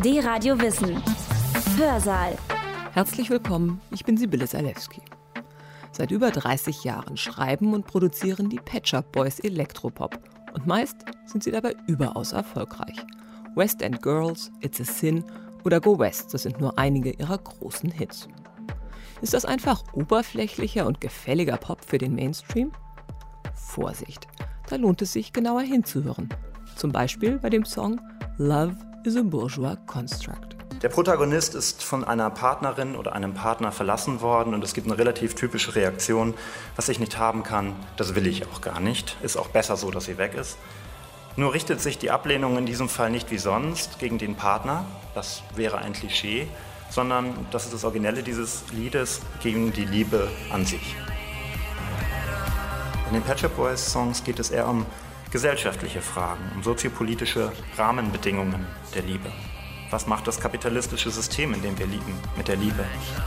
D-Radio Wissen. Hörsaal. Herzlich willkommen, ich bin Sibylle Salewski. Seit über 30 Jahren schreiben und produzieren die Pet Shop Boys Elektropop. Und meist sind sie dabei überaus erfolgreich. West End Girls, It's a Sin oder Go West, das sind nur einige ihrer großen Hits. Ist das einfach oberflächlicher und gefälliger Pop für den Mainstream? Vorsicht, da lohnt es sich genauer hinzuhören. Zum Beispiel bei dem Song Love is a Bourgeois Construct. Der Protagonist ist von einer Partnerin oder einem Partner verlassen worden und es gibt eine relativ typische Reaktion, was ich nicht haben kann, das will ich auch gar nicht. Ist auch besser so, dass sie weg ist. Nur richtet sich die Ablehnung in diesem Fall nicht wie sonst gegen den Partner, das wäre ein Klischee, sondern das ist das Originelle dieses Liedes, gegen die Liebe an sich. In den Pet Shop Boys Songs geht es eher um gesellschaftliche Fragen, um soziopolitische Rahmenbedingungen der Liebe. Was macht das kapitalistische System, in dem wir lieben, mit der Liebe?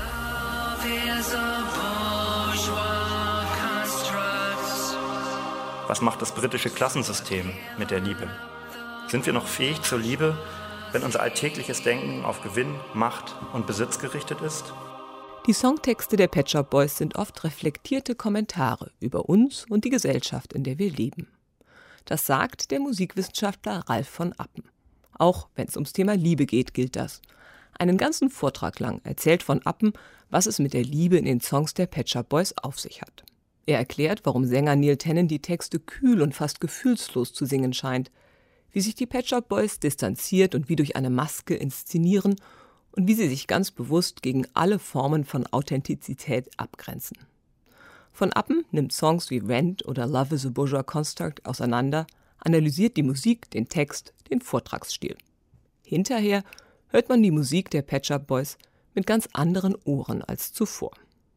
Was macht das britische Klassensystem mit der Liebe? Sind wir noch fähig zur Liebe, wenn unser alltägliches Denken auf Gewinn, Macht und Besitz gerichtet ist? Die Songtexte der Pet Shop Boys sind oft reflektierte Kommentare über uns und die Gesellschaft, in der wir leben. Das sagt der Musikwissenschaftler Ralf von Appen. Auch wenn es ums Thema Liebe geht, gilt das. Einen ganzen Vortrag lang erzählt von Appen, was es mit der Liebe in den Songs der Pet Shop Boys auf sich hat. Er erklärt, warum Sänger Neil Tennant die Texte kühl und fast gefühlslos zu singen scheint, wie sich die Pet Shop Boys distanziert und wie durch eine Maske inszenieren und wie sie sich ganz bewusst gegen alle Formen von Authentizität abgrenzen. Von Appen nimmt Songs wie Rent oder Love is a Bourgeois Construct auseinander, analysiert die Musik, den Text, den Vortragsstil. Hinterher hört man die Musik der Pet Shop Boys mit ganz anderen Ohren als zuvor.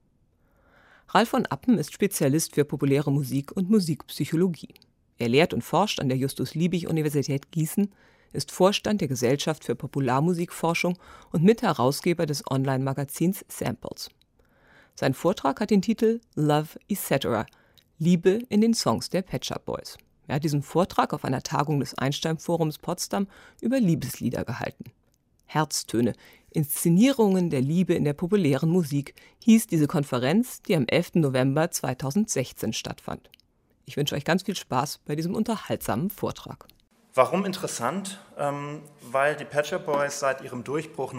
Ralf von Appen ist Spezialist für populäre Musik und Musikpsychologie. Er lehrt und forscht an der Justus-Liebig-Universität Gießen, ist Vorstand der Gesellschaft für Popularmusikforschung und Mitherausgeber des Online-Magazins Samples. Sein Vortrag hat den Titel Love etc. Liebe in den Songs der Pet Shop Boys. Er hat diesen Vortrag auf einer Tagung des Einstein-Forums Potsdam über Liebeslieder gehalten. Herztöne, Inszenierungen der Liebe in der populären Musik hieß diese Konferenz, die am 11. November 2016 stattfand. Ich wünsche euch ganz viel Spaß bei diesem unterhaltsamen Vortrag. Warum interessant? Weil die Pet Shop Boys seit ihrem Durchbruch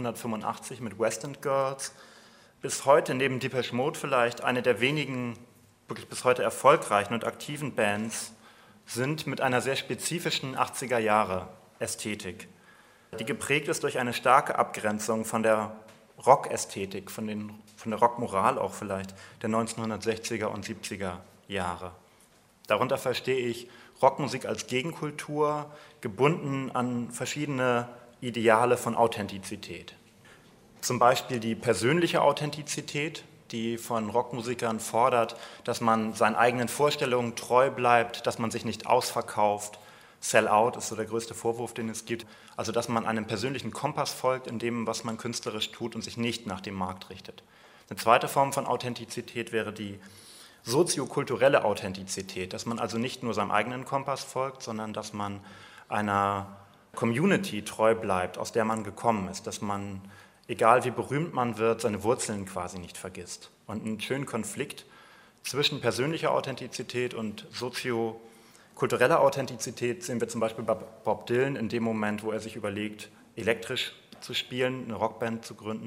1985 mit West End Girls bis heute neben Depeche Mode vielleicht eine der wenigen wirklich bis heute erfolgreichen und aktiven Bands sind mit einer sehr spezifischen 80er-Jahre-Ästhetik, die geprägt ist durch eine starke Abgrenzung von der Rock-Ästhetik, von der Rockmoral auch vielleicht, der 1960er und 70er Jahre. Darunter verstehe ich Rockmusik als Gegenkultur, gebunden an verschiedene Ideale von Authentizität. Zum Beispiel die persönliche Authentizität, die von Rockmusikern fordert, dass man seinen eigenen Vorstellungen treu bleibt, dass man sich nicht ausverkauft. Sell-out ist so der größte Vorwurf, den es gibt. Also dass man einem persönlichen Kompass folgt in dem, was man künstlerisch tut und sich nicht nach dem Markt richtet. Eine zweite Form von Authentizität wäre die soziokulturelle Authentizität, dass man also nicht nur seinem eigenen Kompass folgt, sondern dass man einer Community treu bleibt, aus der man gekommen ist, dass man, egal wie berühmt man wird, seine Wurzeln quasi nicht vergisst. Und einen schönen Konflikt zwischen persönlicher Authentizität und soziokultureller Authentizität sehen wir zum Beispiel bei Bob Dylan in dem Moment, wo er sich überlegt, elektrisch zu spielen, eine Rockband zu gründen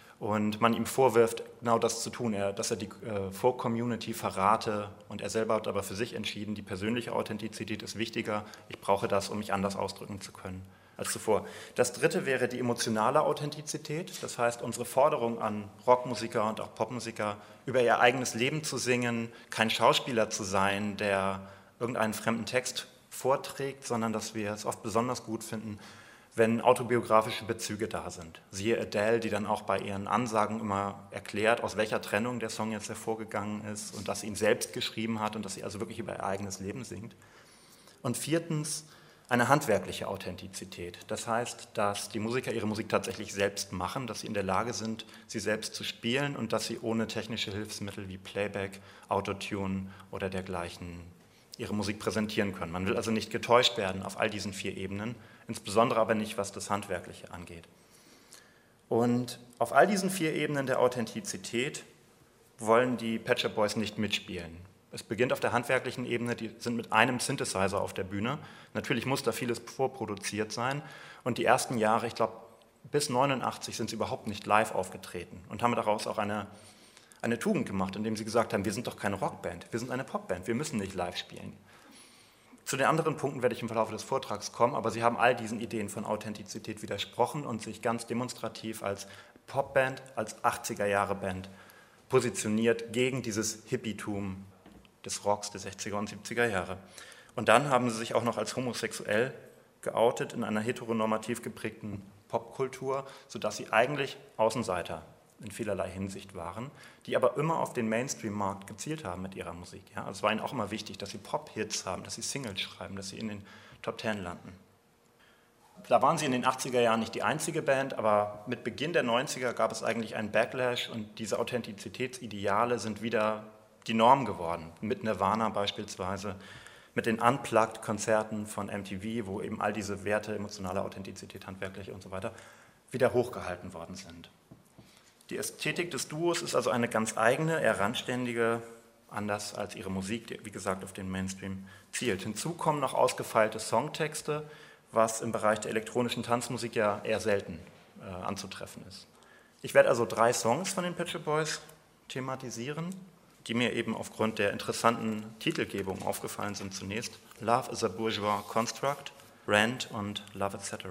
und man ihm vorwirft, genau das zu tun, dass er die Folk-Community verrate und er selber hat aber für sich entschieden, die persönliche Authentizität ist wichtiger, ich brauche das, um mich anders ausdrücken zu können als zuvor. Das dritte wäre die emotionale Authentizität, das heißt unsere Forderung an Rockmusiker und auch Popmusiker, über ihr eigenes Leben zu singen, kein Schauspieler zu sein, der irgendeinen fremden Text vorträgt, sondern dass wir es oft besonders gut finden, wenn autobiografische Bezüge da sind. Siehe Adele, die dann auch bei ihren Ansagen immer erklärt, aus welcher Trennung der Song jetzt hervorgegangen ist und dass sie ihn selbst geschrieben hat und dass sie also wirklich über ihr eigenes Leben singt. Und viertens, eine handwerkliche Authentizität. Das heißt, dass die Musiker ihre Musik tatsächlich selbst machen, dass sie in der Lage sind, sie selbst zu spielen und dass sie ohne technische Hilfsmittel wie Playback, Autotune oder dergleichen ihre Musik präsentieren können. Man will also nicht getäuscht werden auf all diesen 4 Ebenen. insbesondere aber nicht, was das Handwerkliche angeht. Und auf all diesen 4 Ebenen der Authentizität wollen die Pet Shop Boys nicht mitspielen. Es beginnt auf der handwerklichen Ebene, die sind mit einem Synthesizer auf der Bühne. Natürlich muss da vieles vorproduziert sein. Und die ersten Jahre, ich glaube bis 89, sind sie überhaupt nicht live aufgetreten und haben daraus auch eine Tugend gemacht, indem sie gesagt haben, wir sind doch keine Rockband, wir sind eine Popband, wir müssen nicht live spielen. Zu den anderen Punkten werde ich im Verlauf des Vortrags kommen, aber sie haben all diesen Ideen von Authentizität widersprochen und sich ganz demonstrativ als Popband, als 80er-Jahre-Band positioniert gegen dieses Hippietum des Rocks der 60er und 70er Jahre. Und dann haben sie sich auch noch als homosexuell geoutet in einer heteronormativ geprägten Popkultur, sodass sie eigentlich Außenseiter in vielerlei Hinsicht waren, die aber immer auf den Mainstream-Markt gezielt haben mit ihrer Musik. Ja? Also es war ihnen auch immer wichtig, dass sie Pop-Hits haben, dass sie Singles schreiben, dass sie in den Top 10 landen. Da waren sie in den 80er Jahren nicht die einzige Band, aber mit Beginn der 90er gab es eigentlich einen Backlash und diese Authentizitätsideale sind wieder die Norm geworden. Mit Nirvana beispielsweise, mit den Unplugged-Konzerten von MTV, wo eben all diese Werte, emotionale Authentizität, handwerkliche und so weiter, wieder hochgehalten worden sind. Die Ästhetik des Duos ist also eine ganz eigene, eher randständige, anders als ihre Musik, die wie gesagt auf den Mainstream zielt. Hinzu kommen noch ausgefeilte Songtexte, was im Bereich der elektronischen Tanzmusik ja eher selten anzutreffen ist. Ich werde also 3 Songs von den Pet Shop Boys thematisieren, die mir eben aufgrund der interessanten Titelgebung aufgefallen sind zunächst. Love is a Bourgeois Construct, Rent und Love Etc.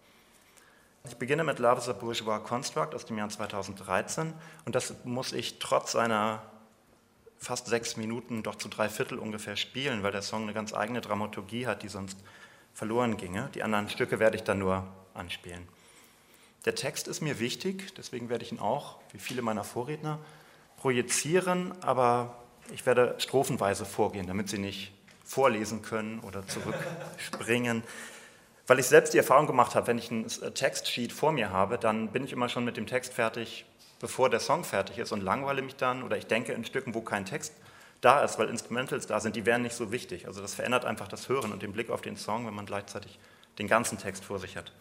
Ich beginne mit Love is a Bourgeois Construct aus dem Jahr 2013 und das muss ich trotz seiner fast 6 Minuten doch zu 3/4 ungefähr spielen, weil der Song eine ganz eigene Dramaturgie hat, die sonst verloren ginge. Die anderen Stücke werde ich dann nur anspielen. Der Text ist mir wichtig, deswegen werde ich ihn auch, wie viele meiner Vorredner, projizieren, aber ich werde strophenweise vorgehen, damit Sie nicht vorlesen können oder zurückspringen. Weil ich selbst die Erfahrung gemacht habe, wenn ich ein Textsheet vor mir habe, dann bin ich immer schon mit dem Text fertig, bevor der Song fertig ist und langweile mich dann oder ich denke in Stücken, wo kein Text da ist, weil Instrumentals da sind, die wären nicht so wichtig. Also das verändert einfach das Hören und den Blick auf den Song, wenn man gleichzeitig den ganzen Text vor sich hat.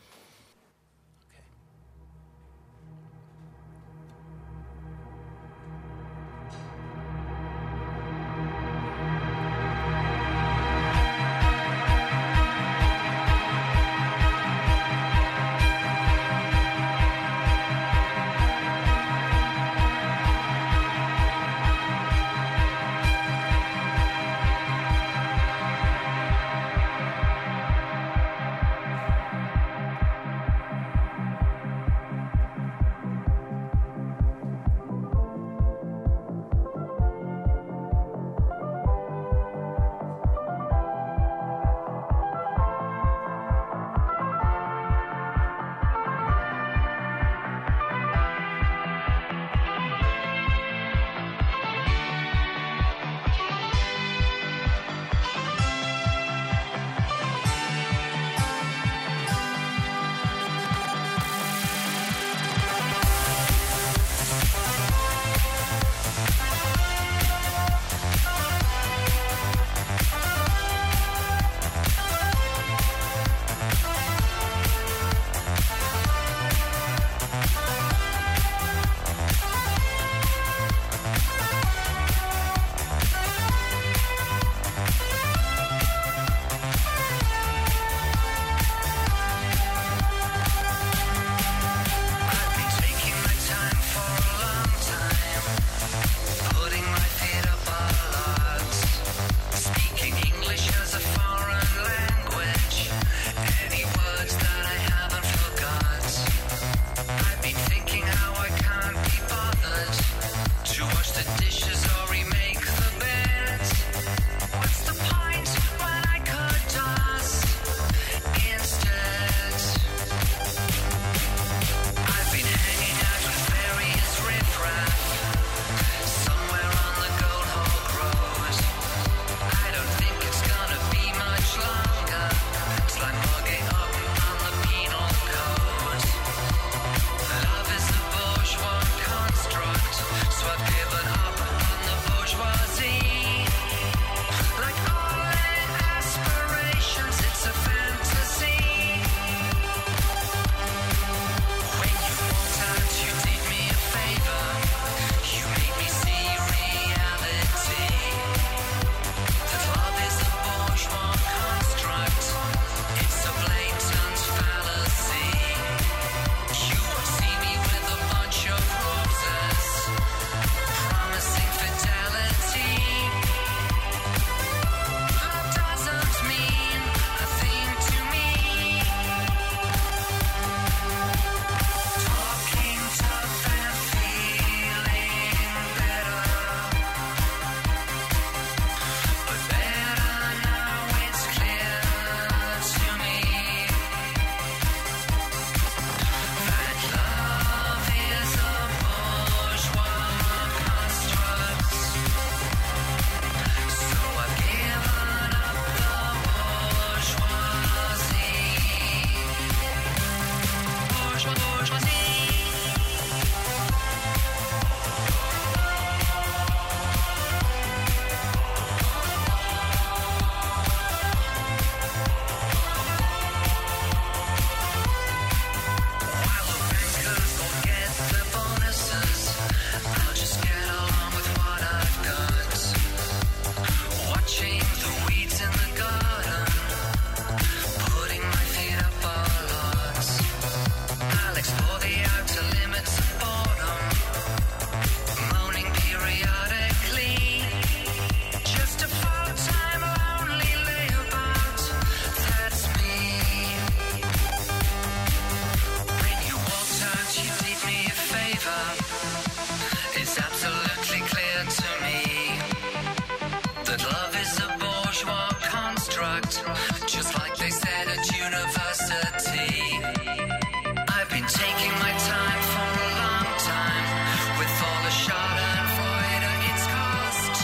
university. I've been taking my time for a long time, with all the Schadenfreude it's cost.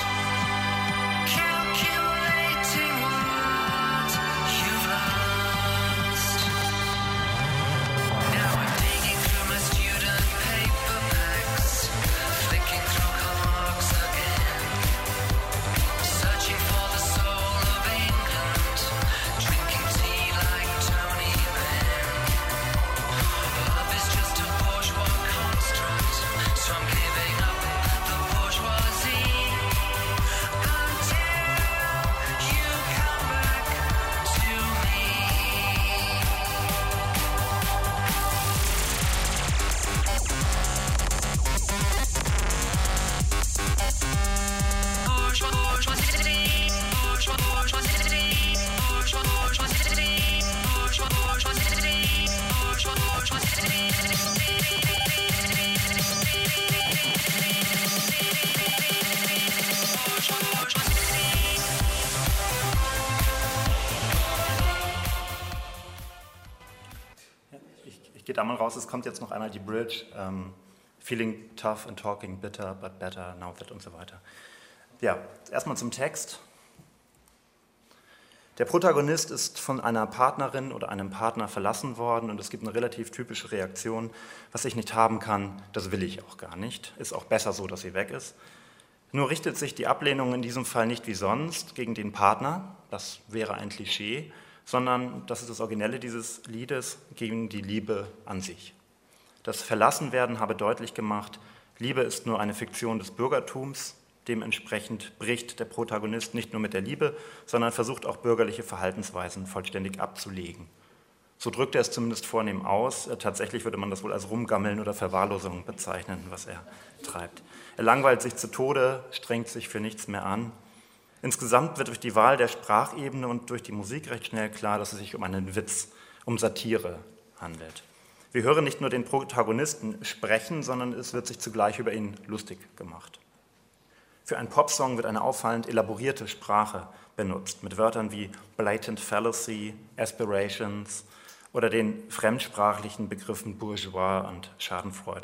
Calculating what you've lost. Now I'm digging through my student paperbacks, flicking through Marx again, searching for the soul of England, drinking tea like Tony Benn. Love is just a bourgeois construct, so I'm giving up the bourgeoisie until you come back to me. Ich gehe da mal raus, es kommt jetzt noch einmal die Bridge, feeling tough and talking bitter, but better now that und so weiter. Ja, erstmal zum Text. Der Protagonist ist von einer Partnerin oder einem Partner verlassen worden und es gibt eine relativ typische Reaktion: Was ich nicht haben kann, das will ich auch gar nicht. Ist auch besser so, dass sie weg ist. Nur richtet sich die Ablehnung in diesem Fall nicht wie sonst gegen den Partner, das wäre ein Klischee, sondern, das ist das Originelle dieses Liedes, gegen die Liebe an sich. Das Verlassenwerden habe deutlich gemacht, Liebe ist nur eine Fiktion des Bürgertums. Dementsprechend bricht der Protagonist nicht nur mit der Liebe, sondern versucht auch bürgerliche Verhaltensweisen vollständig abzulegen. So drückt er es zumindest vornehm aus. Tatsächlich würde man das wohl als Rumgammeln oder Verwahrlosung bezeichnen, was er treibt. Er langweilt sich zu Tode, strengt sich für nichts mehr an. Insgesamt wird durch die Wahl der Sprachebene und durch die Musik recht schnell klar, dass es sich um einen Witz, um Satire handelt. Wir hören nicht nur den Protagonisten sprechen, sondern es wird sich zugleich über ihn lustig gemacht. Für einen Popsong wird eine auffallend elaborierte Sprache benutzt, mit Wörtern wie blatant fallacy, aspirations oder den fremdsprachlichen Begriffen bourgeois und Schadenfreude.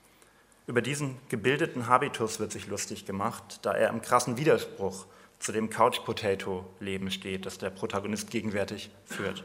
Über diesen gebildeten Habitus wird sich lustig gemacht, da er im krassen Widerspruch zu dem Couch-Potato-Leben steht, das der Protagonist gegenwärtig führt.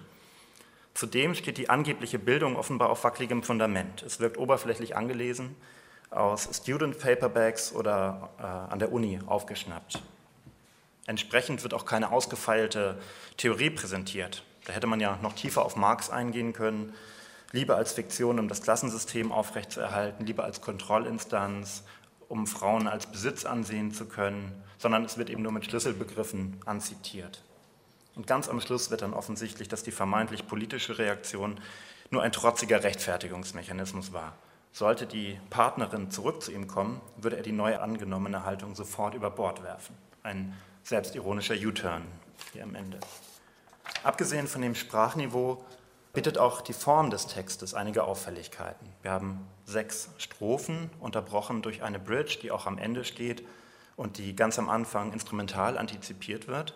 Zudem steht die angebliche Bildung offenbar auf wackeligem Fundament. Es wirkt oberflächlich angelesen, aus Student Paperbacks oder an der Uni aufgeschnappt. Entsprechend wird auch keine ausgefeilte Theorie präsentiert. Da hätte man ja noch tiefer auf Marx eingehen können. Liebe als Fiktion, um das Klassensystem aufrechtzuerhalten, Liebe als Kontrollinstanz, um Frauen als Besitz ansehen zu können, sondern es wird eben nur mit Schlüsselbegriffen anzitiert. Und ganz am Schluss wird dann offensichtlich, dass die vermeintlich politische Reaktion nur ein trotziger Rechtfertigungsmechanismus war. Sollte die Partnerin zurück zu ihm kommen, würde er die neu angenommene Haltung sofort über Bord werfen. Ein selbstironischer U-Turn hier am Ende. Abgesehen von dem Sprachniveau bietet auch die Form des Textes einige Auffälligkeiten. Wir haben 6 Strophen, unterbrochen durch eine Bridge, die auch am Ende steht und die ganz am Anfang instrumental antizipiert wird.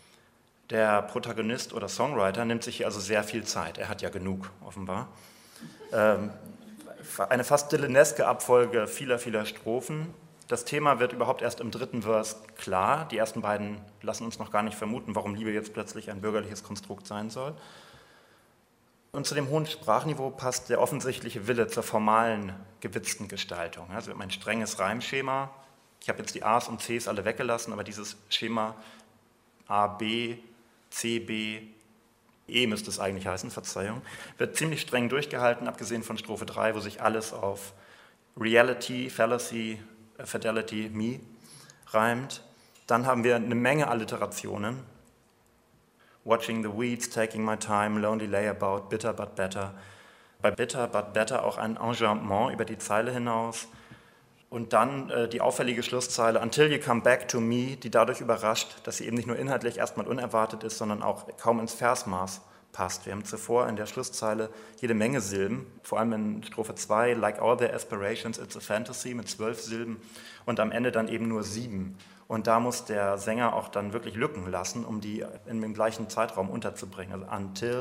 Der Protagonist oder Songwriter nimmt sich hier also sehr viel Zeit. Er hat ja genug, offenbar. Eine fast dylaneske Abfolge vieler Strophen. Das Thema wird überhaupt erst im 3. Vers klar. Die ersten beiden lassen uns noch gar nicht vermuten, warum Liebe jetzt plötzlich ein bürgerliches Konstrukt sein soll. Und zu dem hohen Sprachniveau passt der offensichtliche Wille zur formalen, gewitzten Gestaltung. Also wir haben ein strenges Reimschema. Ich habe jetzt die A's und C's alle weggelassen, aber dieses Schema A, B, C, B, E müsste es eigentlich heißen, Verzeihung, wird ziemlich streng durchgehalten, abgesehen von Strophe 3, wo sich alles auf Reality, Fallacy, Fidelity, Me reimt. Dann haben wir eine Menge Alliterationen. Watching the weeds, taking my time, lonely layabout, bitter but better. Bei bitter but better auch ein Enjambment über die Zeile hinaus. Und dann die auffällige Schlusszeile, until you come back to me, die dadurch überrascht, dass sie eben nicht nur inhaltlich erstmal unerwartet ist, sondern auch kaum ins Versmaß passt. Wir haben zuvor in der Schlusszeile jede Menge Silben, vor allem in Strophe 2, like all their aspirations, it's a fantasy, mit 12 Silben und am Ende dann eben nur 7. Und da muss der Sänger auch dann wirklich Lücken lassen, um die in dem gleichen Zeitraum unterzubringen. Also until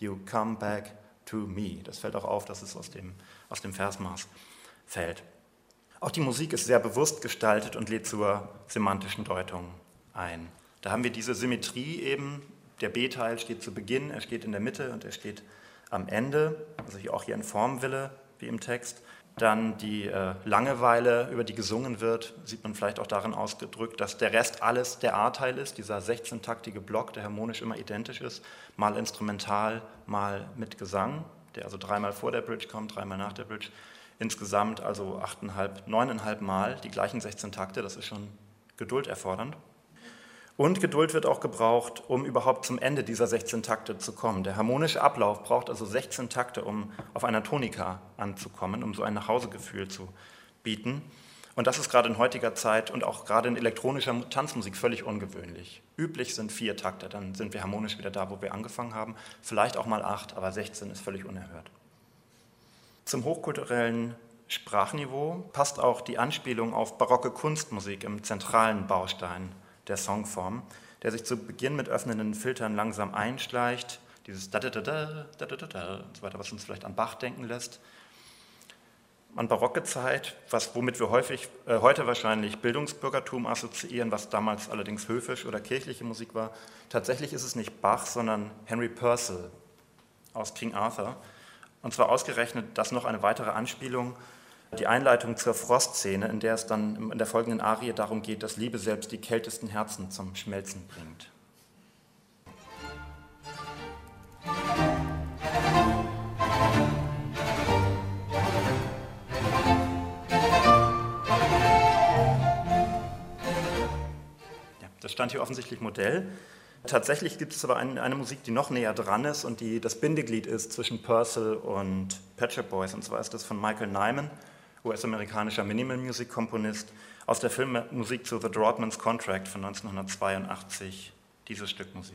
you come back to me. Das fällt auch auf, dass es aus dem Versmaß fällt. Auch die Musik ist sehr bewusst gestaltet und lädt zur semantischen Deutung ein. Da haben wir diese Symmetrie eben, der B-Teil steht zu Beginn, er steht in der Mitte und er steht am Ende, also auch hier in Formwille, wie im Text. Dann die Langeweile, über die gesungen wird, sieht man vielleicht auch darin ausgedrückt, dass der Rest alles der A-Teil ist, dieser 16-taktige Block, der harmonisch immer identisch ist, mal instrumental, mal mit Gesang, der also 3-mal vor der Bridge kommt, 3-mal nach der Bridge. Insgesamt also 9,5 Mal die gleichen 16 Takte, das ist schon Geduld erfordernd. Und Geduld wird auch gebraucht, um überhaupt zum Ende dieser 16 Takte zu kommen. Der harmonische Ablauf braucht also 16 Takte, um auf einer Tonika anzukommen, um so ein Nachhausegefühl zu bieten. Und das ist gerade in heutiger Zeit und auch gerade in elektronischer Tanzmusik völlig ungewöhnlich. Üblich sind 4 Takte, dann sind wir harmonisch wieder da, wo wir angefangen haben. Vielleicht auch mal 8, aber 16 ist völlig unerhört. Zum hochkulturellen Sprachniveau passt auch die Anspielung auf barocke Kunstmusik im zentralen Baustein der Songform, der sich zu Beginn mit öffnenden Filtern langsam einschleicht, dieses da-da-da-da, da-da-da-da und so weiter, was uns vielleicht an Bach denken lässt. An barocke Zeit, womit wir heute wahrscheinlich Bildungsbürgertum assoziieren, was damals allerdings höfisch oder kirchliche Musik war. Tatsächlich ist es nicht Bach, sondern Henry Purcell aus King Arthur. Und zwar ausgerechnet das noch eine weitere Anspielung, die Einleitung zur Frostszene, in der es dann in der folgenden Arie darum geht, dass Liebe selbst die kältesten Herzen zum Schmelzen bringt. Ja, das stand hier offensichtlich Modell. Tatsächlich gibt es aber eine Musik, die noch näher dran ist und die das Bindeglied ist zwischen Purcell und Pet Shop Boys. Und zwar ist das von Michael Nyman, US-amerikanischer Minimal-Music-Komponist, aus der Filmmusik zu The Broadman's Contract von 1982, dieses Stück Musik.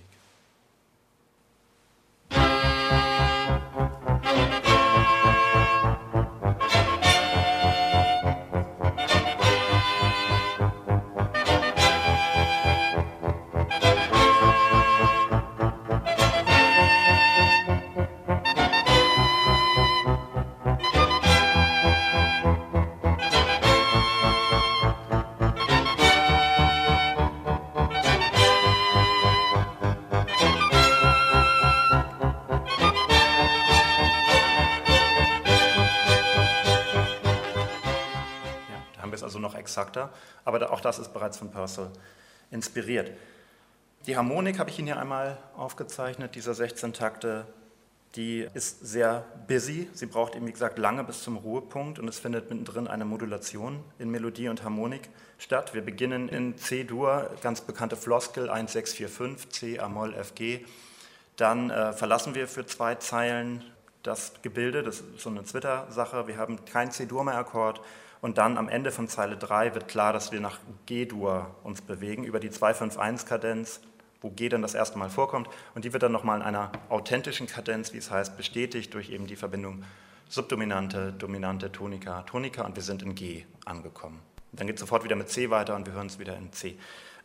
Exakter, aber auch das ist bereits von Purcell inspiriert. Die Harmonik habe ich Ihnen hier einmal aufgezeichnet, dieser 16 Takte, die ist sehr busy, sie braucht eben wie gesagt lange bis zum Ruhepunkt und es findet mittendrin eine Modulation in Melodie und Harmonik statt. Wir beginnen in C-Dur, ganz bekannte Floskel, 1, 6, 4, 5, C, A-Moll, F, G. Dann verlassen wir für 2 Zeilen das Gebilde, das ist so eine Zwitter-Sache, wir haben kein C-Dur-Mehr-Akkord. Und dann am Ende von Zeile 3 wird klar, dass wir nach G-Dur uns bewegen, über die 2-5-1-Kadenz, wo G dann das erste Mal vorkommt. Und die wird dann nochmal in einer authentischen Kadenz, wie es heißt, bestätigt durch eben die Verbindung Subdominante, Dominante, Tonika, Tonika und wir sind in G angekommen. Und dann geht es sofort wieder mit C weiter und wir hören es wieder in C.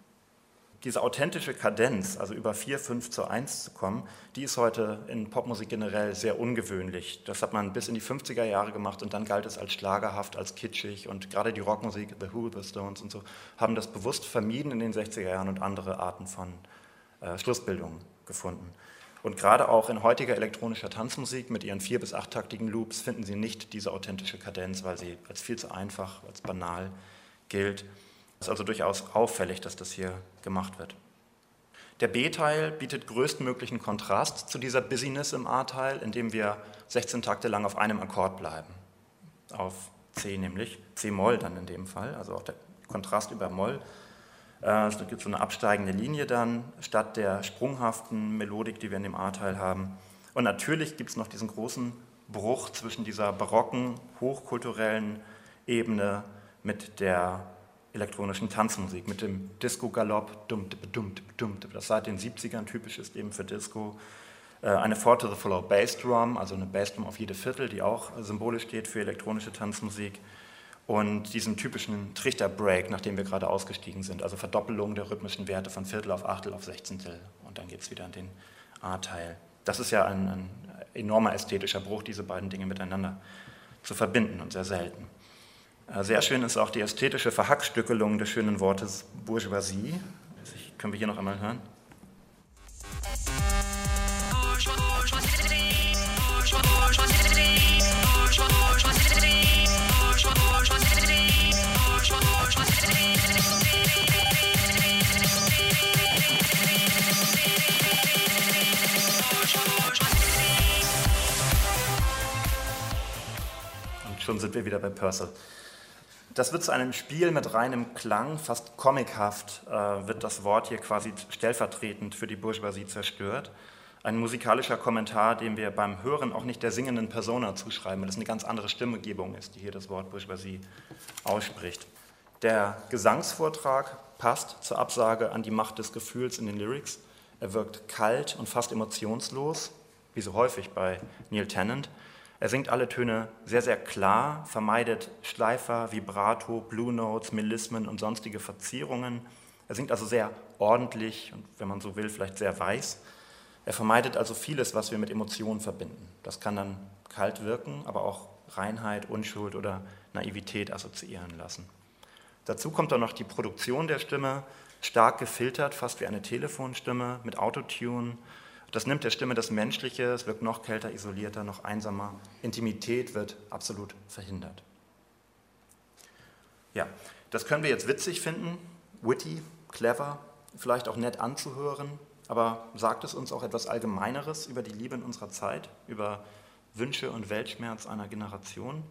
Diese authentische Kadenz, also über 4-5-1 zu kommen, die ist heute in Popmusik generell sehr ungewöhnlich. Das hat man bis in die 50er Jahre gemacht und dann galt es als schlagerhaft, als kitschig und gerade die Rockmusik, The Who, The Stones und so, haben das bewusst vermieden in den 60er Jahren und andere Arten von Schlussbildung gefunden. Und gerade auch in heutiger elektronischer Tanzmusik mit ihren 4- bis 8-taktigen Loops finden Sie nicht diese authentische Kadenz, weil sie als viel zu einfach, als banal gilt. Es ist also durchaus auffällig, dass das hier gemacht wird. Der B-Teil bietet größtmöglichen Kontrast zu dieser Busyness im A-Teil, indem wir 16 Takte lang auf einem Akkord bleiben. Auf C nämlich, C-Moll dann in dem Fall, also auch der Kontrast über Moll. Es gibt so eine absteigende Linie dann, statt der sprunghaften Melodik, die wir in dem A-Teil haben. Und natürlich gibt es noch diesen großen Bruch zwischen dieser barocken, hochkulturellen Ebene mit der elektronischen Tanzmusik, mit dem Disco-Galopp, das seit den 70ern typisch ist eben für Disco. Eine 4-to-the-floor Bassdrum, also eine Bassdrum auf jede Viertel, die auch symbolisch steht für elektronische Tanzmusik. Und diesem typischen Trichter-Break, nachdem wir gerade ausgestiegen sind, also Verdoppelung der rhythmischen Werte von Viertel auf Achtel auf Sechzehntel. Und dann geht es wieder in den A-Teil Das ist ja ein enormer ästhetischer Bruch, diese beiden Dinge miteinander zu verbinden und sehr selten. Sehr schön ist auch die ästhetische Verhackstückelung des schönen Wortes Bourgeoisie. Können wir hier noch einmal hören? Und schon sind wir wieder bei Purcell. Das wird zu einem Spiel mit reinem Klang, fast comichaft wird das Wort hier quasi stellvertretend für die Bourgeoisie zerstört. Ein musikalischer Kommentar, dem wir beim Hören auch nicht der singenden Persona zuschreiben, weil das eine ganz andere Stimmgebung ist, die hier das Wort Bourgeoisie ausspricht. Der Gesangsvortrag passt zur Absage an die Macht des Gefühls in den Lyrics. Er wirkt kalt und fast emotionslos, wie so häufig bei Neil Tennant. Er singt alle Töne sehr, sehr klar, vermeidet Schleifer, Vibrato, Blue Notes, Melismen und sonstige Verzierungen. Er singt also sehr ordentlich und, wenn man so will, vielleicht sehr weiß. Er vermeidet also vieles, was wir mit Emotionen verbinden. Das kann dann kalt wirken, aber auch Reinheit, Unschuld oder Naivität assoziieren lassen. Dazu kommt dann noch die Produktion der Stimme, stark gefiltert, fast wie eine Telefonstimme mit Autotune. Das nimmt der Stimme das Menschliche, es wirkt noch kälter, isolierter, noch einsamer. Intimität wird absolut verhindert. Ja, das können wir jetzt witzig finden, witty, clever, vielleicht auch nett anzuhören, aber sagt es uns auch etwas Allgemeineres über die Liebe in unserer Zeit, über Wünsche und Weltschmerz einer Generation?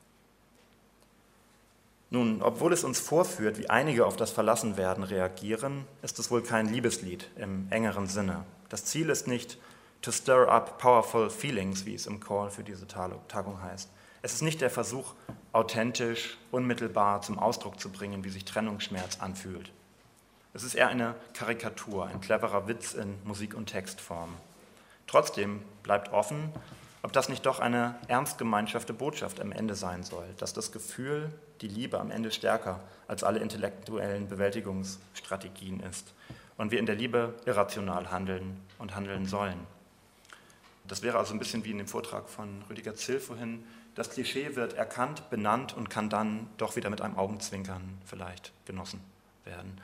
Nun, obwohl es uns vorführt, wie einige auf das Verlassenwerden reagieren, ist es wohl kein Liebeslied im engeren Sinne. Das Ziel ist nicht to stir up powerful feelings, wie es im Call für diese Tagung heißt. Es ist nicht der Versuch, authentisch, unmittelbar zum Ausdruck zu bringen, wie sich Trennungsschmerz anfühlt. Es ist eher eine Karikatur, ein cleverer Witz in Musik- und Textform. Trotzdem bleibt offen, ob das nicht doch eine ernst gemeinschaftete Botschaft am Ende sein soll, dass das Gefühl, die Liebe am Ende stärker als alle intellektuellen Bewältigungsstrategien ist und wir in der Liebe irrational handeln und handeln sollen. Das wäre also ein bisschen wie in dem Vortrag von Rüdiger Zill vorhin. Das Klischee wird erkannt, benannt und kann dann doch wieder mit einem Augenzwinkern vielleicht genossen werden.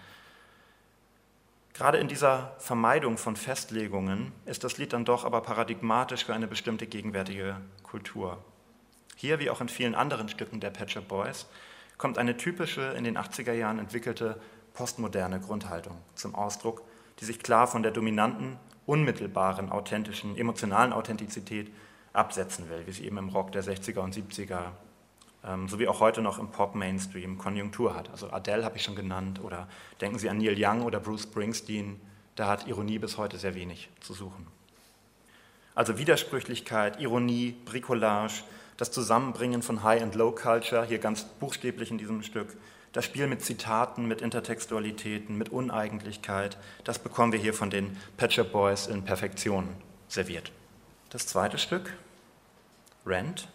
Gerade in dieser Vermeidung von Festlegungen ist das Lied dann doch aber paradigmatisch für eine bestimmte gegenwärtige Kultur. Hier, wie auch in vielen anderen Stücken der Pet Shop Boys, kommt eine typische, in den 80er Jahren entwickelte postmoderne Grundhaltung zum Ausdruck, die sich klar von der dominanten, unmittelbaren, authentischen, emotionalen Authentizität absetzen will, wie sie eben im Rock der 60er und 70er sowie auch heute noch im Pop-Mainstream Konjunktur hat. Also Adele habe ich schon genannt, oder denken Sie an Neil Young oder Bruce Springsteen, da hat Ironie bis heute sehr wenig zu suchen. Also Widersprüchlichkeit, Ironie, Bricolage, das Zusammenbringen von High- und Low-Culture, hier ganz buchstäblich in diesem Stück, das Spiel mit Zitaten, mit Intertextualitäten, mit Uneigentlichkeit, das bekommen wir hier von den Pet Shop Boys in Perfektion serviert. Das zweite Stück, Rent.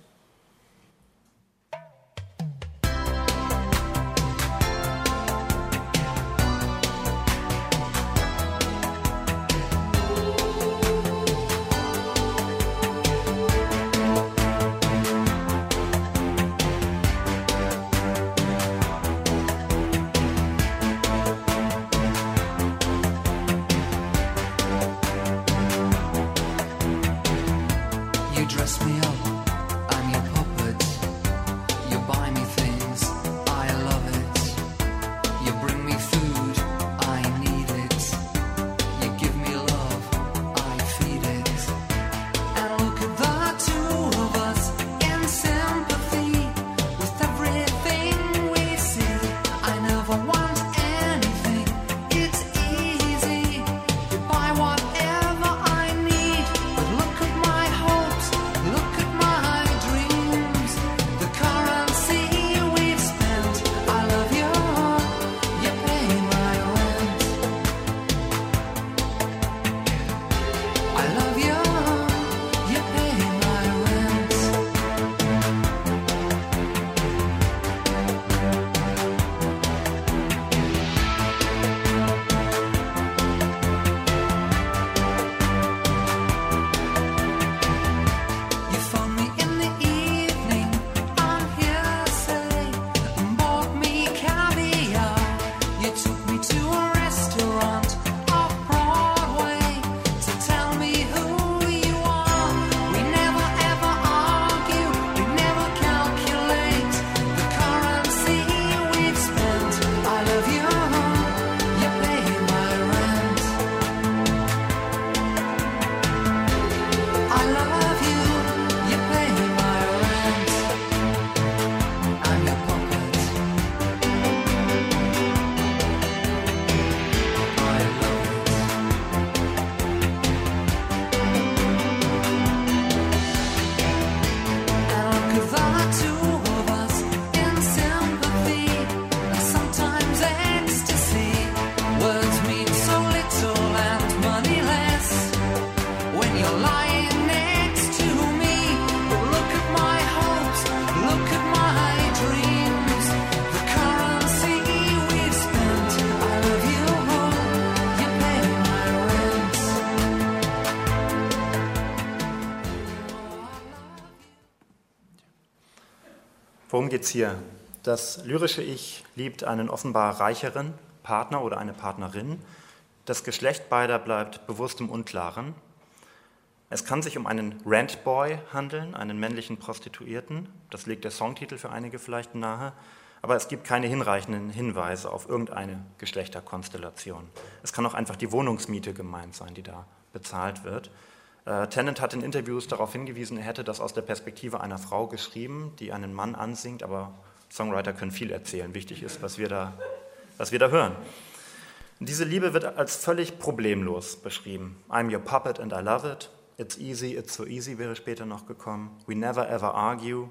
You dress me up, I Worum geht's hier? Das lyrische Ich liebt einen offenbar reicheren Partner oder eine Partnerin. Das Geschlecht beider bleibt bewusst im Unklaren. Es kann sich um einen Rentboy handeln, einen männlichen Prostituierten. Das legt der Songtitel für einige vielleicht nahe. Aber es gibt keine hinreichenden Hinweise auf irgendeine Geschlechterkonstellation. Es kann auch einfach die Wohnungsmiete gemeint sein, die da bezahlt wird. Tennant hat in Interviews darauf hingewiesen, er hätte das aus der Perspektive einer Frau geschrieben, die einen Mann ansingt, aber Songwriter können viel erzählen. Wichtig ist, was wir da hören. Diese Liebe wird als völlig problemlos beschrieben. I'm your puppet and I love it. It's easy, it's so easy wäre später noch gekommen. We never ever argue.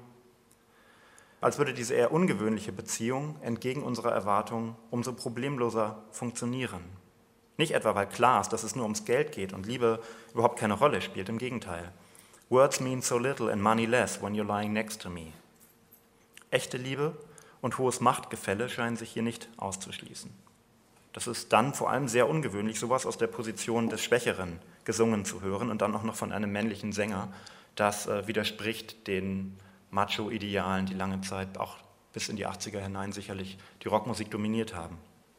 Als würde diese eher ungewöhnliche Beziehung entgegen unserer Erwartungen umso problemloser funktionieren. Nicht etwa, weil klar ist, dass es nur ums Geld geht und Liebe überhaupt keine Rolle spielt, im Gegenteil. Words mean so little and money less when you're lying next to me. Echte Liebe und hohes Machtgefälle scheinen sich hier nicht auszuschließen. Das ist dann vor allem sehr ungewöhnlich, sowas aus der Position des Schwächeren gesungen zu hören und dann auch noch von einem männlichen Sänger. Das widerspricht den Macho-Idealen, die lange Zeit, auch bis in die 80er hinein sicherlich, die Rockmusik dominiert haben.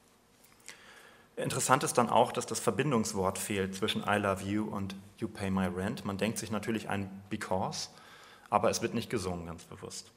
Interessant ist dann auch, dass das Verbindungswort fehlt zwischen I love you und You pay my rent. Man denkt sich natürlich ein because, aber es wird nicht gesungen, ganz bewusst.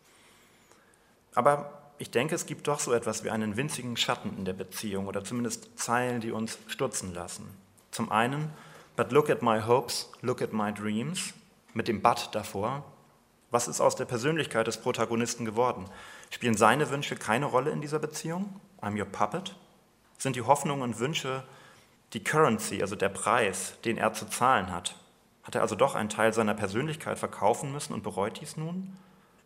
Aber ich denke, es gibt doch so etwas wie einen winzigen Schatten in der Beziehung oder zumindest Zeilen, die uns stutzen lassen. Zum einen, but look at my hopes, look at my dreams, mit dem but davor. Was ist aus der Persönlichkeit des Protagonisten geworden? Spielen seine Wünsche keine Rolle in dieser Beziehung? I'm your puppet? Sind die Hoffnungen und Wünsche die Currency, also der Preis, den er zu zahlen hat? Hat er also doch einen Teil seiner Persönlichkeit verkaufen müssen und bereut dies nun?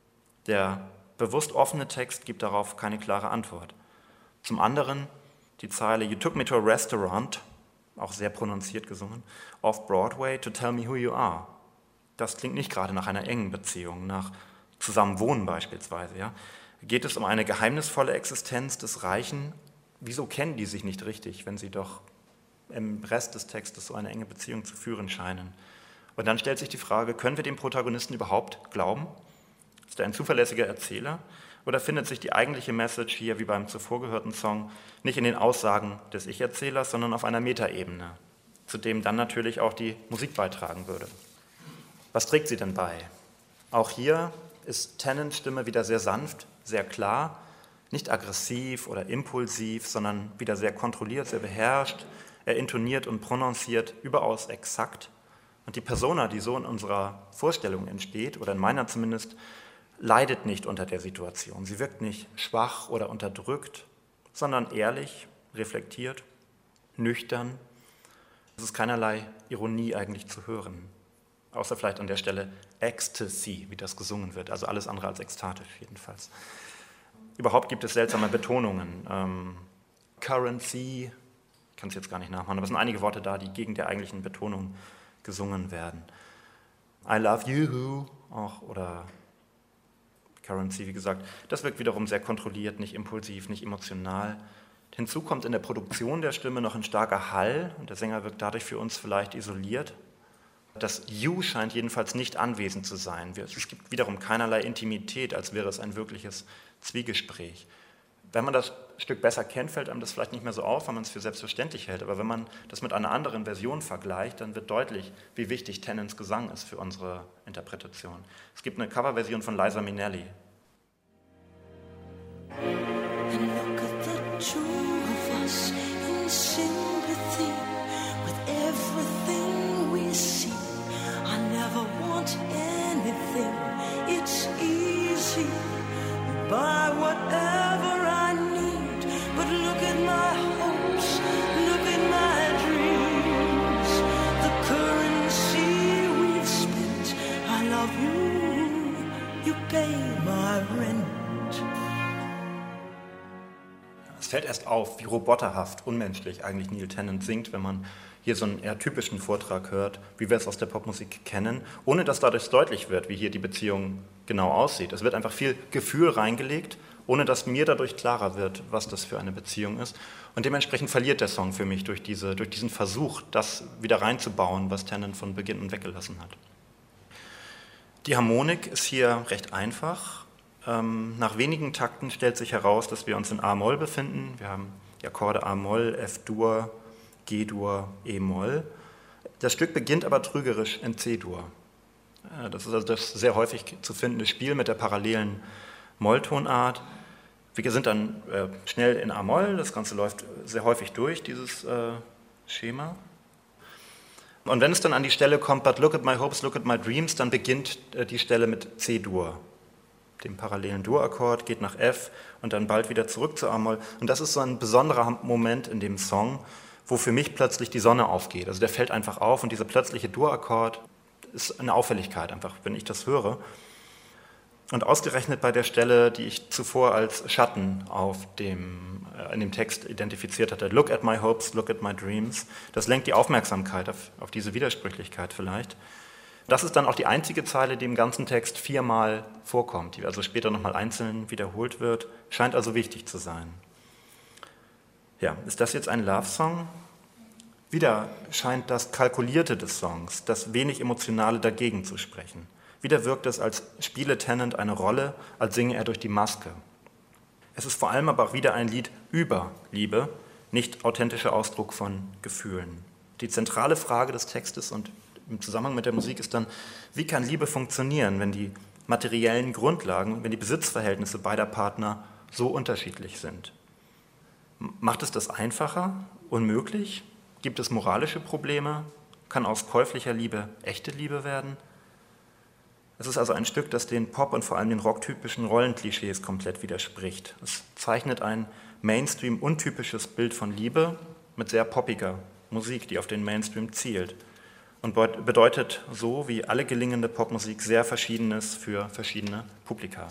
Der bewusst offene Text gibt darauf keine klare Antwort. Zum anderen die Zeile You took me to a restaurant, auch sehr prononziert gesungen, off Broadway to tell me who you are. Das klingt nicht gerade nach einer engen Beziehung, nach Zusammenwohnen beispielsweise. Ja? Geht es um eine geheimnisvolle Existenz des Reichen? Wieso kennen die sich nicht richtig, wenn sie doch im Rest des Textes so eine enge Beziehung zu führen scheinen? Und dann stellt sich die Frage, können wir dem Protagonisten überhaupt glauben? Ist er ein zuverlässiger Erzähler? Oder findet sich die eigentliche Message hier, wie beim zuvor gehörten Song, nicht in den Aussagen des Ich-Erzählers, sondern auf einer Metaebene, zu dem dann natürlich auch die Musik beitragen würde? Was trägt sie denn bei? Auch hier ist Tennants Stimme wieder sehr sanft, sehr klar, nicht aggressiv oder impulsiv, sondern wieder sehr kontrolliert, sehr beherrscht. Er intoniert und prononciert überaus exakt. Und die Persona, die so in unserer Vorstellung entsteht, oder in meiner zumindest, leidet nicht unter der Situation. Sie wirkt nicht schwach oder unterdrückt, sondern ehrlich, reflektiert, nüchtern. Es ist keinerlei Ironie eigentlich zu hören. Außer vielleicht an der Stelle Ecstasy, wie das gesungen wird. Also alles andere als ekstatisch jedenfalls. Überhaupt gibt es seltsame Betonungen. Currency, ich kann es jetzt gar nicht nachmachen, aber es sind einige Worte da, die gegen der eigentlichen Betonung gesungen werden. I love you auch, oder Currency, wie gesagt. Das wirkt wiederum sehr kontrolliert, nicht impulsiv, nicht emotional. Hinzu kommt in der Produktion der Stimme noch ein starker Hall und der Sänger wirkt dadurch für uns vielleicht isoliert. Das You scheint jedenfalls nicht anwesend zu sein. Es gibt wiederum keinerlei Intimität, als wäre es ein wirkliches Zwiegespräch. Wenn man das Stück besser kennt, fällt einem das vielleicht nicht mehr so auf, weil man es für selbstverständlich hält. Aber wenn man das mit einer anderen Version vergleicht, dann wird deutlich, wie wichtig Tennants Gesang ist für unsere Interpretation. Es gibt eine Coverversion von Liza Minnelli. And look at the two of us in sympathy with everything we see. I never want anything, it's easy. Buy whatever I need, but look at my hopes, look at my dreams. The currency we've spent, I love you, you pay my rent. Es fällt erst auf, wie roboterhaft, unmenschlich eigentlich Neil Tennant singt, wenn man hier so einen eher typischen Vortrag hört, wie wir es aus der Popmusik kennen, ohne dass dadurch deutlich wird, wie hier die Beziehung genau aussieht. Es wird einfach viel Gefühl reingelegt, ohne dass mir dadurch klarer wird, was das für eine Beziehung ist. Und dementsprechend verliert der Song für mich durch diesen Versuch, das wieder reinzubauen, was Tennant von Beginn an weggelassen hat. Die Harmonik ist hier recht einfach. Nach wenigen Takten stellt sich heraus, dass wir uns in A-Moll befinden. Wir haben die Akkorde A-Moll, F-Dur, G-Dur, E-Moll. Das Stück beginnt aber trügerisch in C-Dur. Das ist also das sehr häufig zu findende Spiel mit der parallelen Molltonart. Wir sind dann schnell in A-Moll, das Ganze läuft sehr häufig durch, dieses Schema. Und wenn es dann an die Stelle kommt, but look at my hopes, look at my dreams, dann beginnt die Stelle mit C-Dur, dem parallelen Dur-Akkord, geht nach F und dann bald wieder zurück zu A-Moll. Und das ist so ein besonderer Moment in dem Song, wo für mich plötzlich die Sonne aufgeht. Also der fällt einfach auf und dieser plötzliche Dur-Akkord ist eine Auffälligkeit einfach, wenn ich das höre. Und ausgerechnet bei der Stelle, die ich zuvor als Schatten in dem Text identifiziert hatte, look at my hopes, look at my dreams, das lenkt die Aufmerksamkeit auf diese Widersprüchlichkeit vielleicht. Das ist dann auch die einzige Zeile, die im ganzen Text 4-mal vorkommt, die also später nochmal einzeln wiederholt wird, scheint also wichtig zu sein. Ja, ist das jetzt ein Love-Song? Wieder scheint das Kalkulierte des Songs, das wenig Emotionale dagegen zu sprechen. Wieder wirkt es, als spiele Tennant eine Rolle, als singe er durch die Maske. Es ist vor allem aber auch wieder ein Lied über Liebe, nicht authentischer Ausdruck von Gefühlen. Die zentrale Frage des Textes und im Zusammenhang mit der Musik ist dann, wie kann Liebe funktionieren, wenn die materiellen Grundlagen, wenn die Besitzverhältnisse beider Partner so unterschiedlich sind? Macht es das einfacher? Unmöglich? Gibt es moralische Probleme? Kann aus käuflicher Liebe echte Liebe werden? Es ist also ein Stück, das den Pop- und vor allem den rocktypischen Rollenklischees komplett widerspricht. Es zeichnet ein Mainstream-untypisches Bild von Liebe mit sehr poppiger Musik, die auf den Mainstream zielt. Und bedeutet so, wie alle gelingende Popmusik, sehr Verschiedenes für verschiedene Publika.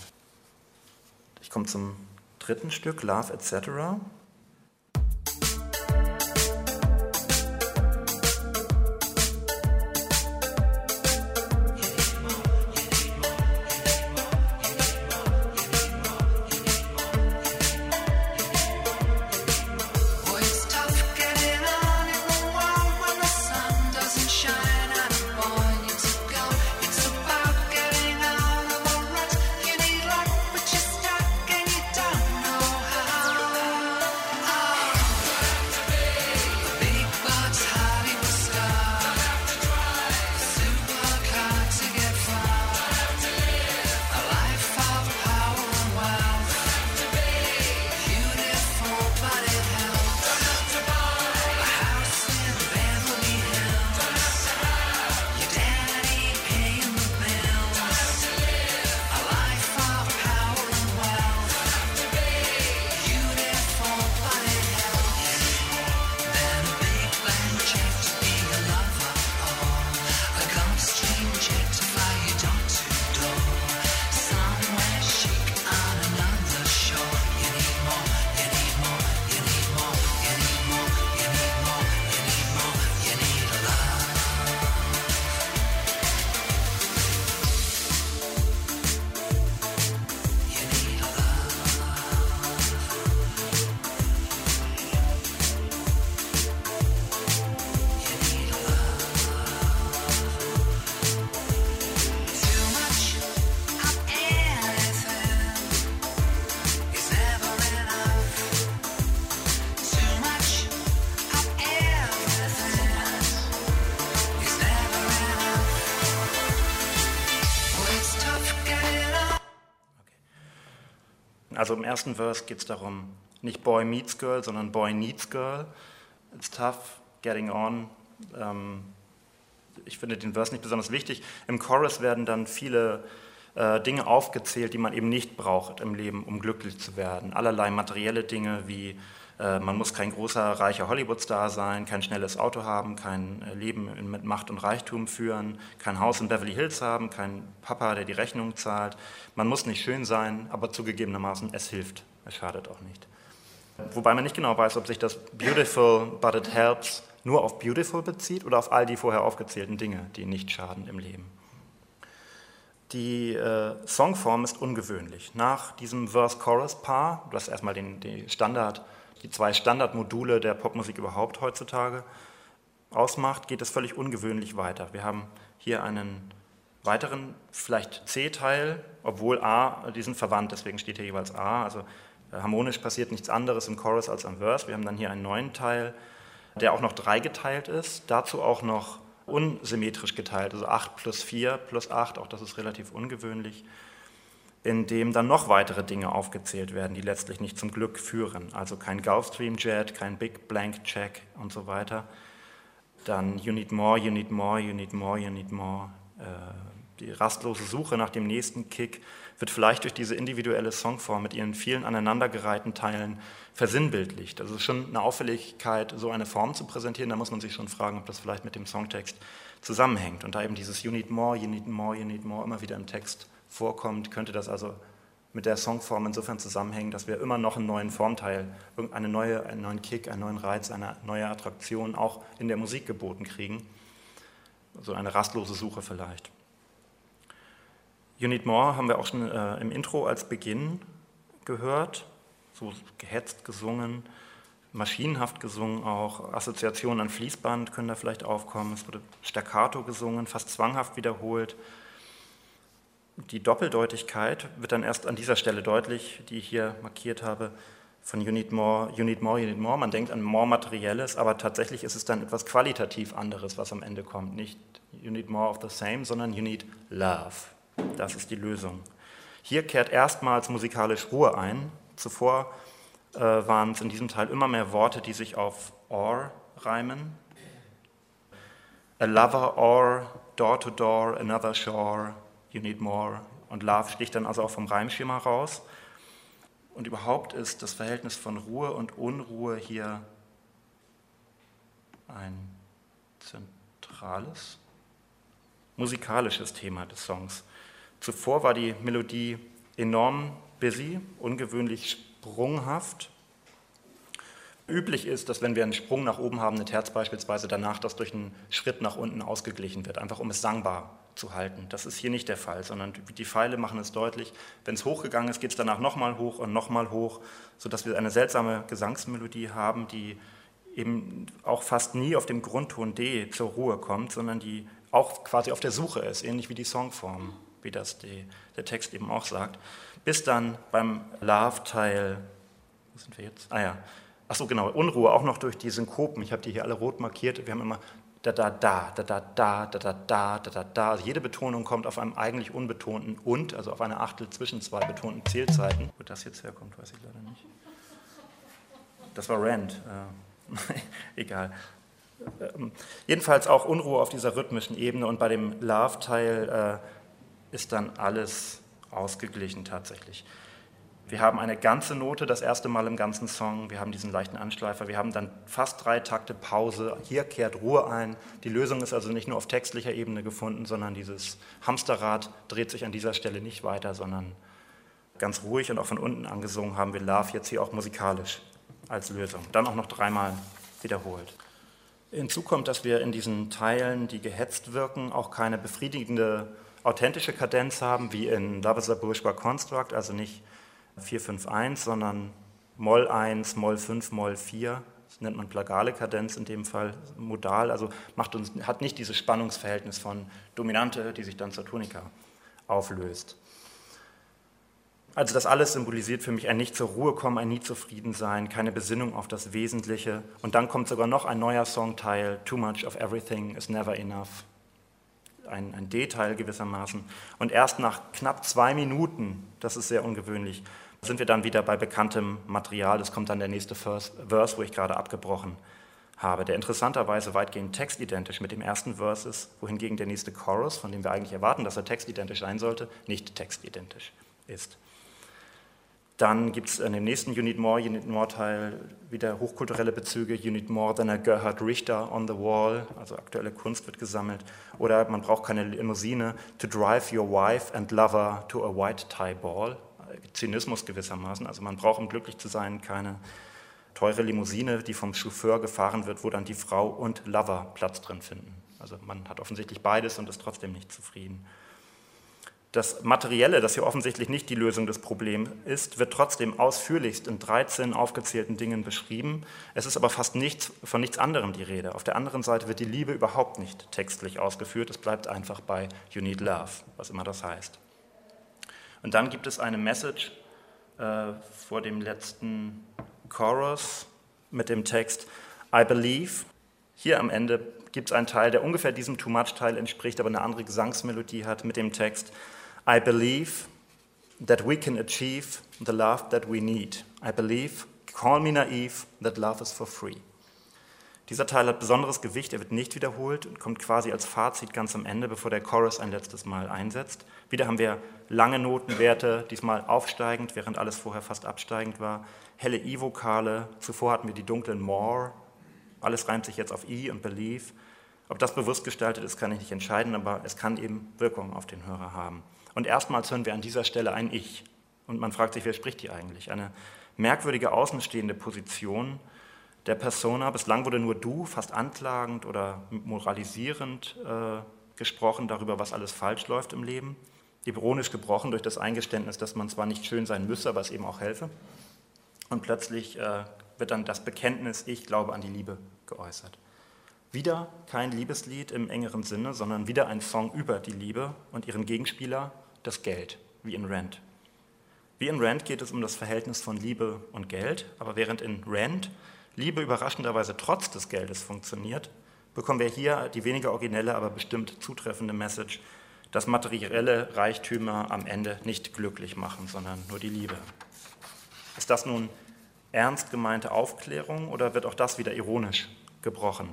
Ich komme zum dritten Stück, Love etc. Also im ersten Vers geht es darum, nicht Boy meets Girl, sondern Boy needs Girl. It's tough, getting on. Ich finde den Vers nicht besonders wichtig. Im Chorus werden dann viele Dinge aufgezählt, die man eben nicht braucht im Leben, um glücklich zu werden. Allerlei materielle Dinge wie man muss kein großer, reicher Hollywood-Star sein, kein schnelles Auto haben, kein Leben mit Macht und Reichtum führen, kein Haus in Beverly Hills haben, kein Papa, der die Rechnung zahlt. Man muss nicht schön sein, aber zugegebenermaßen, es hilft. Es schadet auch nicht. Wobei man nicht genau weiß, ob sich das Beautiful but it helps nur auf Beautiful bezieht oder auf all die vorher aufgezählten Dinge, die nicht schaden im Leben. Die Songform ist ungewöhnlich. Nach diesem Verse-Chorus-Paar, das erstmal die zwei Standardmodule der Popmusik überhaupt heutzutage ausmacht, geht es völlig ungewöhnlich weiter. Wir haben hier einen weiteren, vielleicht C-Teil, obwohl A, die sind verwandt, deswegen steht hier jeweils A, also harmonisch passiert nichts anderes im Chorus als am Verse. Wir haben dann hier einen neuen Teil, der auch noch dreigeteilt ist, dazu auch noch unsymmetrisch geteilt, also 8 plus 4 plus 8, auch das ist relativ ungewöhnlich, in dem dann noch weitere Dinge aufgezählt werden, die letztlich nicht zum Glück führen. Also kein Gulfstream Jet, kein Big Blank Check und so weiter. Dann You need more, you need more, you need more, you need more. Die rastlose Suche nach dem nächsten Kick wird vielleicht durch diese individuelle Songform mit ihren vielen aneinandergereihten Teilen versinnbildlicht. Also es ist schon eine Auffälligkeit, so eine Form zu präsentieren. Da muss man sich schon fragen, ob das vielleicht mit dem Songtext zusammenhängt. Und da eben dieses You need more, you need more, you need more immer wieder im Text vorkommt, könnte das also mit der Songform insofern zusammenhängen, dass wir immer noch einen neuen Formteil, einen neuen Kick, einen neuen Reiz, eine neue Attraktion auch in der Musik geboten kriegen. So eine rastlose Suche vielleicht. You Need More haben wir auch schon im Intro als Beginn gehört, so gehetzt gesungen, maschinenhaft gesungen auch, Assoziationen an Fließband können da vielleicht aufkommen, es wurde staccato gesungen, fast zwanghaft wiederholt. Die Doppeldeutigkeit wird dann erst an dieser Stelle deutlich, die ich hier markiert habe, von You Need More, You Need More, You Need More. Man denkt an more Materielles, aber tatsächlich ist es dann etwas qualitativ anderes, was am Ende kommt. Nicht You Need More of the Same, sondern You Need Love. Das ist die Lösung. Hier kehrt erstmals musikalisch Ruhe ein. Zuvor waren es in diesem Teil immer mehr Worte, die sich auf or reimen. A lover or, door to door, another shore, you need more. Und Love sticht dann also auch vom Reimschema raus. Und überhaupt ist das Verhältnis von Ruhe und Unruhe hier ein zentrales musikalisches Thema des Songs. Zuvor war die Melodie enorm busy, ungewöhnlich sprunghaft. Üblich ist, dass wenn wir einen Sprung nach oben haben, eine Terz beispielsweise, danach das durch einen Schritt nach unten ausgeglichen wird, einfach um es sangbar zu halten. Das ist hier nicht der Fall, sondern die Pfeile machen es deutlich. Wenn es hochgegangen ist, geht es danach nochmal hoch, sodass wir eine seltsame Gesangsmelodie haben, die eben auch fast nie auf dem Grundton D zur Ruhe kommt, sondern die auch quasi auf der Suche ist, ähnlich wie die Songform, wie das der Text eben auch sagt, bis dann beim Love-Teil, wo sind wir jetzt? Achso, genau, Unruhe, auch noch durch die Synkopen, ich habe die hier alle rot markiert, wir haben immer da, da, da, da, da, da, da, da, da, da, da, also jede Betonung kommt auf einem eigentlich unbetonten und, also auf eine Achtel zwischen zwei betonten Zählzeiten. Wo das jetzt herkommt, weiß ich leider nicht. Das war Rand, egal. Jedenfalls auch Unruhe auf dieser rhythmischen Ebene und bei dem Love-Teil ist dann alles ausgeglichen tatsächlich. Wir haben eine ganze Note, das erste Mal im ganzen Song, wir haben diesen leichten Anschleifer, wir haben dann fast 3 Takte Pause, hier kehrt Ruhe ein. Die Lösung ist also nicht nur auf textlicher Ebene gefunden, sondern dieses Hamsterrad dreht sich an dieser Stelle nicht weiter, sondern ganz ruhig und auch von unten angesungen haben wir Love jetzt hier auch musikalisch als Lösung. Dann auch noch 3-mal wiederholt. Hinzu kommt, dass wir in diesen Teilen, die gehetzt wirken, auch keine befriedigende, authentische Kadenz haben, wie in Love is a Bourgeois Construct, also nicht 4-5-1, sondern Moll 1, Moll 5, Moll 4. Das nennt man plagale Kadenz in dem Fall, modal, also hat nicht dieses Spannungsverhältnis von Dominante, die sich dann zur Tonika auflöst. Also das alles symbolisiert für mich ein nicht zur Ruhe kommen, ein nie zufrieden sein, keine Besinnung auf das Wesentliche. Und dann kommt sogar noch ein neuer Songteil, Too much of everything is never enough. Ein D-Teil gewissermaßen. Und erst nach knapp 2 Minuten, das ist sehr ungewöhnlich, sind wir dann wieder bei bekanntem Material. Es kommt dann der nächste Verse, wo ich gerade abgebrochen habe, der interessanterweise weitgehend textidentisch mit dem ersten Verse ist, wohingegen der nächste Chorus, von dem wir eigentlich erwarten, dass er textidentisch sein sollte, nicht textidentisch ist. Dann gibt es in dem nächsten You Need More Teil wieder hochkulturelle Bezüge. You need more than a Gerhard Richter on the wall, also aktuelle Kunst wird gesammelt. Oder man braucht keine Limousine, to drive your wife and lover to a white tie ball. Zynismus gewissermaßen, also man braucht, um glücklich zu sein, keine teure Limousine, die vom Chauffeur gefahren wird, wo dann die Frau und Lover Platz drin finden. Also man hat offensichtlich beides und ist trotzdem nicht zufrieden. Das Materielle, das hier offensichtlich nicht die Lösung des Problems ist, wird trotzdem ausführlichst in 13 aufgezählten Dingen beschrieben. Es ist aber fast von nichts anderem die Rede. Auf der anderen Seite wird die Liebe überhaupt nicht textlich ausgeführt. Es bleibt einfach bei You need love, was immer das heißt. Und dann gibt es eine Message vor dem letzten Chorus mit dem Text I believe. Hier am Ende gibt es einen Teil, der ungefähr diesem Too Much-Teil entspricht, aber eine andere Gesangsmelodie hat mit dem Text I believe that we can achieve the love that we need. I believe, call me naive, that love is for free. Dieser Teil hat besonderes Gewicht, er wird nicht wiederholt und kommt quasi als Fazit ganz am Ende, bevor der Chorus ein letztes Mal einsetzt. Wieder haben wir lange Notenwerte, diesmal aufsteigend, während alles vorher fast absteigend war. Helle I-Vokale, zuvor hatten wir die dunklen more. Alles reimt sich jetzt auf I und believe. Ob das bewusst gestaltet ist, kann ich nicht entscheiden, aber es kann eben Wirkung auf den Hörer haben. Und erstmals hören wir an dieser Stelle ein Ich. Und man fragt sich, wer spricht hier eigentlich? Eine merkwürdige außenstehende Position der Persona. Bislang wurde nur du, fast anklagend oder moralisierend gesprochen darüber, was alles falsch läuft im Leben. Ironisch gebrochen durch das Eingeständnis, dass man zwar nicht schön sein müsse, aber es eben auch helfe. Und plötzlich wird dann das Bekenntnis, ich glaube an die Liebe, geäußert. Wieder kein Liebeslied im engeren Sinne, sondern wieder ein Song über die Liebe und ihren Gegenspieler, das Geld, wie in Rent. Wie in Rent geht es um das Verhältnis von Liebe und Geld, aber während in Rent Liebe überraschenderweise trotz des Geldes funktioniert, bekommen wir hier die weniger originelle, aber bestimmt zutreffende Message, dass materielle Reichtümer am Ende nicht glücklich machen, sondern nur die Liebe. Ist das nun ernst gemeinte Aufklärung oder wird auch das wieder ironisch gebrochen?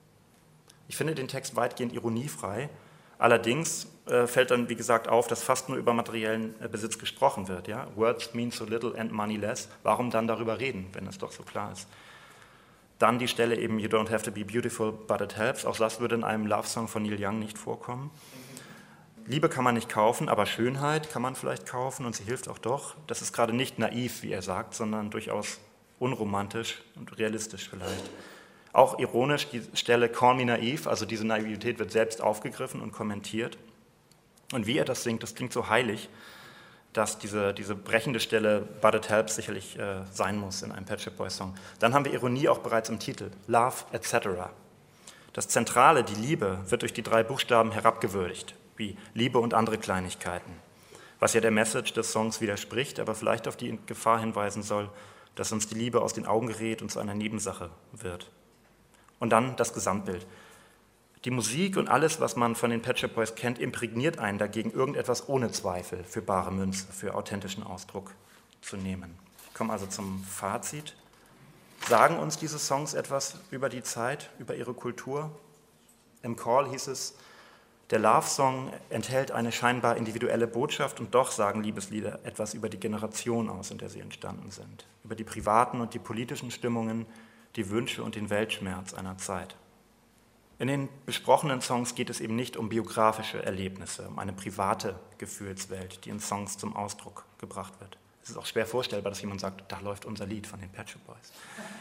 Ich finde den Text weitgehend ironiefrei. Allerdings fällt dann, wie gesagt, auf, dass fast nur über materiellen Besitz gesprochen wird. Ja? Words mean so little and money less. Warum dann darüber reden, wenn es doch so klar ist? Dann die Stelle eben, you don't have to be beautiful, but it helps. Auch das würde in einem Love-Song von Neil Young nicht vorkommen. Liebe kann man nicht kaufen, aber Schönheit kann man vielleicht kaufen und sie hilft auch doch. Das ist gerade nicht naiv, wie er sagt, sondern durchaus unromantisch und realistisch vielleicht. Auch ironisch die Stelle Call me naive, also diese Naivität wird selbst aufgegriffen und kommentiert. Und wie er das singt, das klingt so heilig, dass diese brechende Stelle But it helps sicherlich sein muss in einem Pet Shop Boys Song. Dann haben wir Ironie auch bereits im Titel, Love etc. Das Zentrale, die Liebe, wird durch die 3 Buchstaben herabgewürdigt, wie Liebe und andere Kleinigkeiten, was ja der Message des Songs widerspricht, aber vielleicht auf die Gefahr hinweisen soll, dass uns die Liebe aus den Augen gerät und zu einer Nebensache wird. Und dann das Gesamtbild. Die Musik und alles, was man von den Pet Shop Boys kennt, imprägniert einen dagegen, irgendetwas ohne Zweifel für bare Münze, für authentischen Ausdruck zu nehmen. Ich komme also zum Fazit. Sagen uns diese Songs etwas über die Zeit, über ihre Kultur? Im Call hieß es, der Love-Song enthält eine scheinbar individuelle Botschaft und doch sagen Liebeslieder etwas über die Generation aus, in der sie entstanden sind, über die privaten und die politischen Stimmungen, die Wünsche und den Weltschmerz einer Zeit. In den besprochenen Songs geht es eben nicht um biografische Erlebnisse, um eine private Gefühlswelt, die in Songs zum Ausdruck gebracht wird. Es ist auch schwer vorstellbar, dass jemand sagt, da läuft unser Lied von den Pet Shop Boys.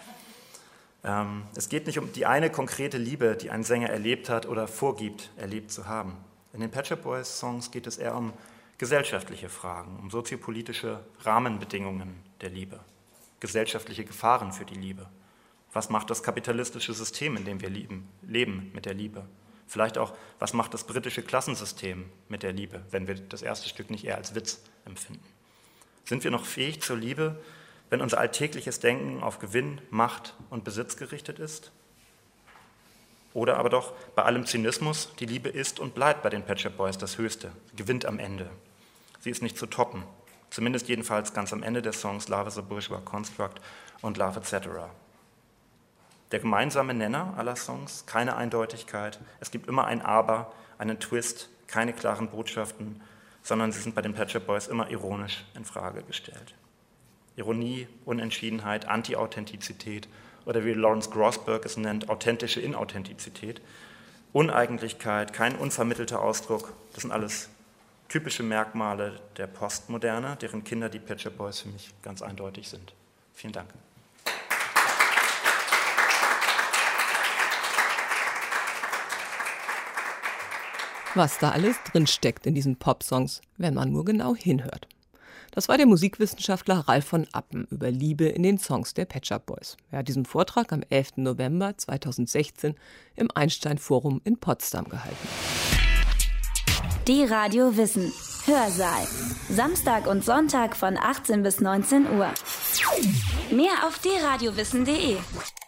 Es geht nicht um die eine konkrete Liebe, die ein Sänger erlebt hat oder vorgibt, erlebt zu haben. In den Pet Shop Boys Songs geht es eher um gesellschaftliche Fragen, um soziopolitische Rahmenbedingungen der Liebe, gesellschaftliche Gefahren für die Liebe. Was macht das kapitalistische System, in dem wir leben mit der Liebe? Vielleicht auch, was macht das britische Klassensystem mit der Liebe, wenn wir das erste Stück nicht eher als Witz empfinden? Sind wir noch fähig zur Liebe, wenn unser alltägliches Denken auf Gewinn, Macht und Besitz gerichtet ist? Oder aber doch bei allem Zynismus, die Liebe ist und bleibt bei den Pet Shop Boys das Höchste, gewinnt am Ende. Sie ist nicht zu toppen, zumindest jedenfalls ganz am Ende des Songs Love is a Bourgeois Construct und Love etc. Der gemeinsame Nenner aller Songs, keine Eindeutigkeit, es gibt immer ein Aber, einen Twist, keine klaren Botschaften, sondern sie sind bei den Pet Shop Boys immer ironisch in Frage gestellt. Ironie, Unentschiedenheit, Anti-Authentizität oder wie Lawrence Grossberg es nennt, authentische Inauthentizität, Uneigentlichkeit, kein unvermittelter Ausdruck, das sind alles typische Merkmale der Postmoderne, deren Kinder die Pet Shop Boys für mich ganz eindeutig sind. Vielen Dank. Was da alles drinsteckt in diesen Popsongs, wenn man nur genau hinhört. Das war der Musikwissenschaftler Ralf von Appen über Liebe in den Songs der Pet Shop Boys. Er hat diesen Vortrag am 11. November 2016 im Einstein-Forum in Potsdam gehalten. Die Radio Wissen Hörsaal. Samstag und Sonntag von 18 bis 19 Uhr. Mehr auf dradiowissen.de.